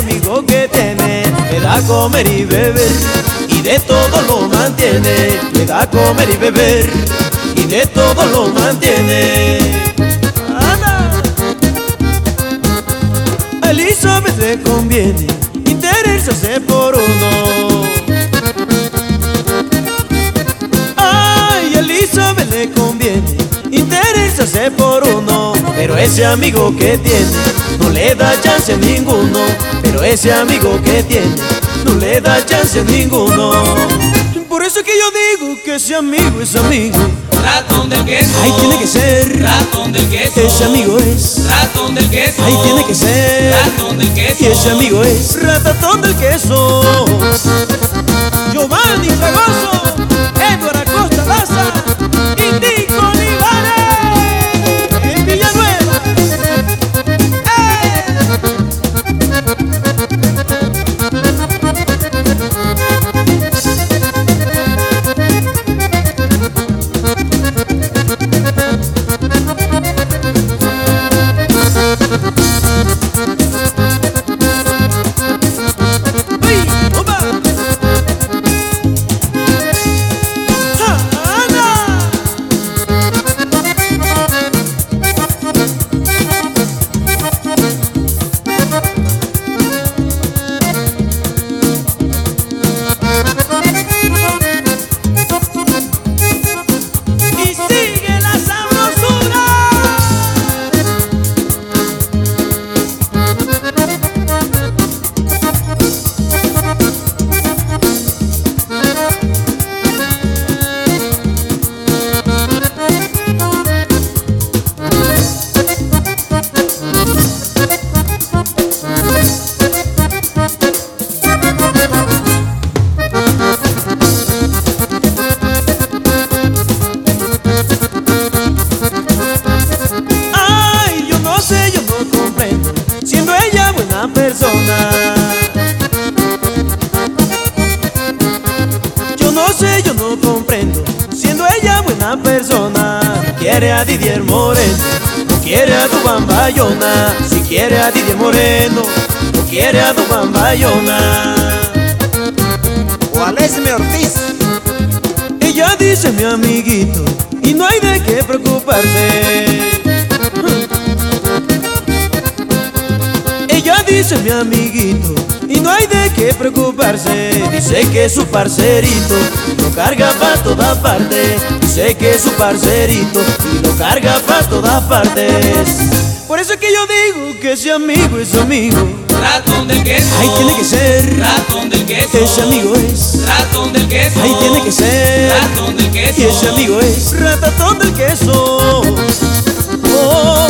amigo que tiene, le da a comer y beber, y de todo lo mantiene. Le da a comer y beber, y de todo lo mantiene. ¡Anda! A Elizabeth le conviene interesarse por uno. Ay, a Elizabeth le conviene interesarse por uno, pero ese amigo que tiene no le da chance a ninguno. Pero ese amigo que tiene no le da chance a ninguno. Por eso que yo digo que ese amigo es amigo. Ratón del queso. Ahí tiene que ser. Ratón del queso. Ese amigo es. Ratón del queso. Ahí tiene que ser. Ratón del queso. Y ese amigo es Ratatón del queso. Giovanni Fragoso, Edward Acosta Daza y Nico Olivares en Villanueva. Persona. Yo no sé, yo no comprendo, siendo ella buena persona. Quiere a Didier Moreno, no quiere a Duván Bayona. Si quiere a Didier Moreno, no quiere a Duván Bayona. O a Lesme Ortiz. Ella dice mi amiguito, y no hay de qué preocuparse. Ella dice mi amiguito, y no hay de qué preocuparse. Dice que su parcerito lo carga pa' todas partes. Dice que su parcerito y lo carga pa' todas partes. Por eso es que yo digo que ese amigo es amigo. Ratón del queso. Ahí tiene que ser. Ratón del queso. Ese amigo es. Ratón del queso. Ahí tiene que ser. Ratón del queso. Y ese amigo es Ratatón del queso. Oh.